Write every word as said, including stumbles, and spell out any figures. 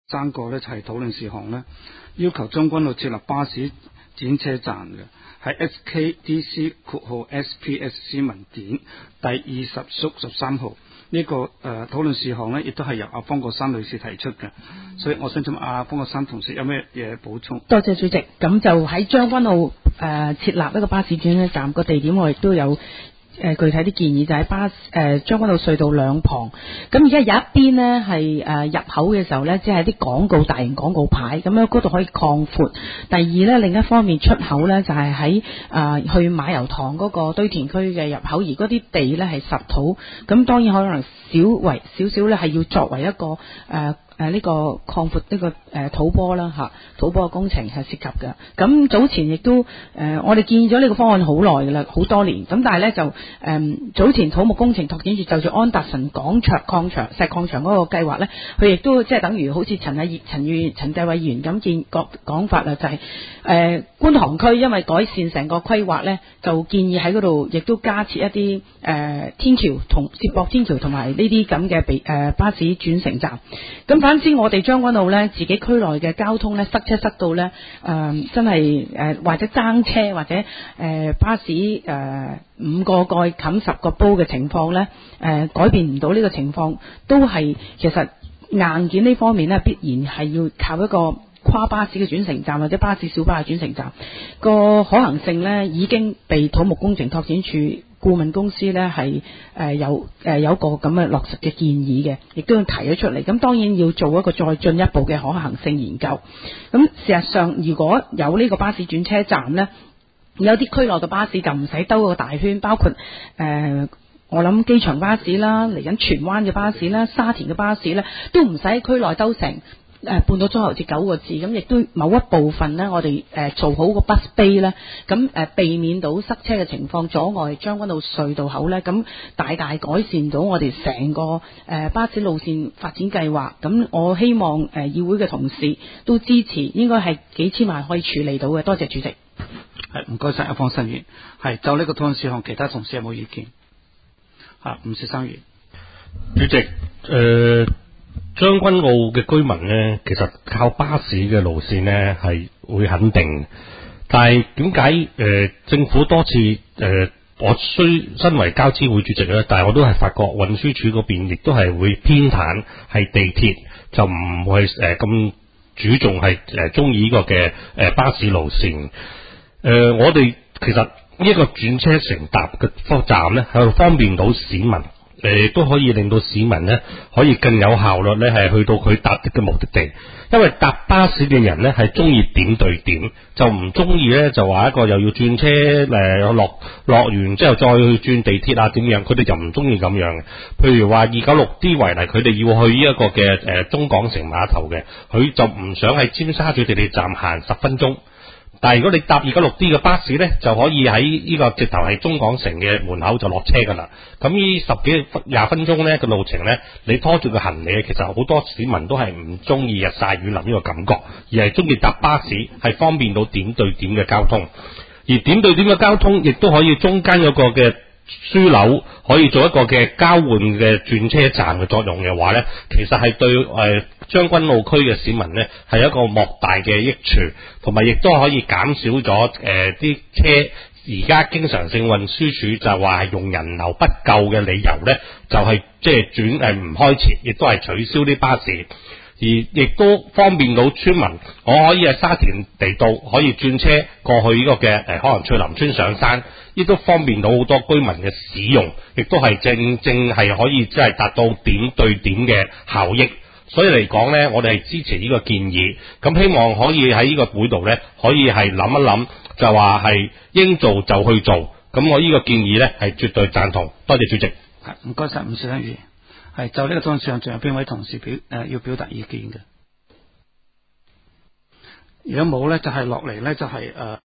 三個咧就係討論事項咧，要求將軍澳設立巴士轉車站嘅，喺 S K D C 括號 S P S C 文件第二十縮十三號呢、這個誒、呃、討論事項咧，亦都係由阿方國珊女士提出嘅，所以我想請阿方國珊同事有咩嘢補充？ 多謝主席。咁就喺將軍澳誒、呃、設立一個巴士轉車站個地點，我亦都有。誒、呃、具體啲建議就喺巴誒將軍澳隧道兩旁，咁而家有一邊呢係誒、呃、入口嘅時候呢，即係啲廣告大型廣告牌，咁樣嗰度可以擴闊。第二呢，另一方面出口呢，就係喺誒去馬油塘嗰個堆填區嘅入口，而嗰啲地呢係實土，咁當然可能少為少少呢係要作為一個誒。呃誒、呃、呢、這個擴闊呢個誒、呃、土坡啦嚇，土坡嘅工程係涉及嘅。咁早前亦都誒、呃，我哋建議咗呢個方案好耐㗎啦，好多年。咁但係咧就誒、呃，早前土木工程拓展署就住安達臣廣場礦場石礦場嗰個計劃咧，佢亦都即係等於好似陳偉陳議陳繼偉議員咁建講講法啦，就係、是、誒、呃、觀塘區因為改善成個規劃咧，就建議喺嗰度亦都加設一啲誒、呃、天橋同接駁天橋同埋呢啲咁嘅被誒巴士轉乘站。咁反之，我哋將軍澳咧，自己區內嘅交通咧塞車塞到咧，誒、呃、真係誒、呃、或者爭車或者誒、呃、巴士誒、呃、五個蓋冚十個煲嘅情況咧，誒、呃、改變唔到呢個情況，都係其實硬件呢方面咧，必然係要靠一個跨巴士嘅轉乘站或者巴士小巴嘅轉乘站，個可行性咧已經被土木工程拓展署顧問公司咧係誒有誒、呃、有個咁嘅落實嘅建議嘅，亦都要提咗出嚟。咁當然要做一個再進一步嘅可行性研究。咁事實上，如果有呢個巴士轉車站咧，有啲區內嘅巴士就唔使兜個大圈，包括誒、呃、我諗機場巴士啦，嚟緊荃灣嘅巴士啦，沙田嘅巴士咧，都唔使喺區內兜成。誒、呃、半個鐘頭至九個字，咁亦都某一部分呢，我哋誒、呃、做好個 bus bay 呢，咁誒、呃、避免到塞車嘅情況，阻礙將軍澳隧道口呢，咁大大改善到我哋成個誒、呃、巴士路線發展計劃。咁我希望誒、呃、議會嘅同事都支持，應該係幾千萬可以處理到嘅。多謝主席。 係唔該晒，阿方新議員。係就呢個討論事項，其他同事有冇意見？啊，吳薛生議員。 主席，誒、呃。將軍澳嘅居民呢，其實靠巴士嘅路線呢係會肯定，但係點解誒政府多次誒、呃，我雖身為交諮會主席咧，但係我都係發覺運輸署嗰邊亦都係會偏袒係地鐵，就唔會誒咁、呃、注重係誒中意呢個嘅誒、呃、巴士路線。誒、呃，我哋其實呢一個轉車乘搭嘅站呢，係方便到市民。誒，都可以令到市民咧可以更有效率咧，係去到佢搭的嘅目的地。因為搭巴士嘅人咧係中意點對點，就唔中意咧就話一個又要轉車誒落落完之後再去轉地鐵啊點樣，佢哋就唔中意咁樣嘅。譬如話二九六 D 為例，佢哋要去呢一個嘅誒中港城碼頭嘅，佢就唔想喺尖沙咀地鐵站行十分鐘。但係如果你搭二九六 D 嘅巴士呢，就可以喺呢個直頭係中港城嘅門口就落車噶啦。咁呢十幾廿分鐘呢個路程呢，你拖住個行李，其實好多市民都係唔中意日曬雨淋呢個感覺，而係中意搭巴士，係方便到點對點嘅交通。而點對點嘅交通，亦都可以中間有個嘅樞紐可以做一個嘅交換嘅轉車站嘅作用嘅話呢，其實係對誒將軍澳區嘅市民呢係一個莫大嘅益處，同埋亦都可以減少咗誒啲車而家經常性運輸署就話係用人流不夠嘅理由呢，就係即係轉誒唔開設，亦都係取消啲巴士。而亦都方便到村民，我可以喺沙田地道可以轉車過去呢個嘅誒，可能翠林村上山，亦都方便到好多居民嘅使用，亦都係正正係可以即係達到點對點嘅效益。所以嚟講呢，我哋係支持呢個建議，咁希望可以喺呢個會度呢，可以係諗一諗，就話係應做就去做。咁我呢個建議呢，係絕對贊同。多謝主席。 唔該晒，吳薛生議員。係就呢個討論上，仲有邊位同事表誒、呃、要表達意見嘅？如果冇咧，就係落嚟咧，就係、是、誒。呃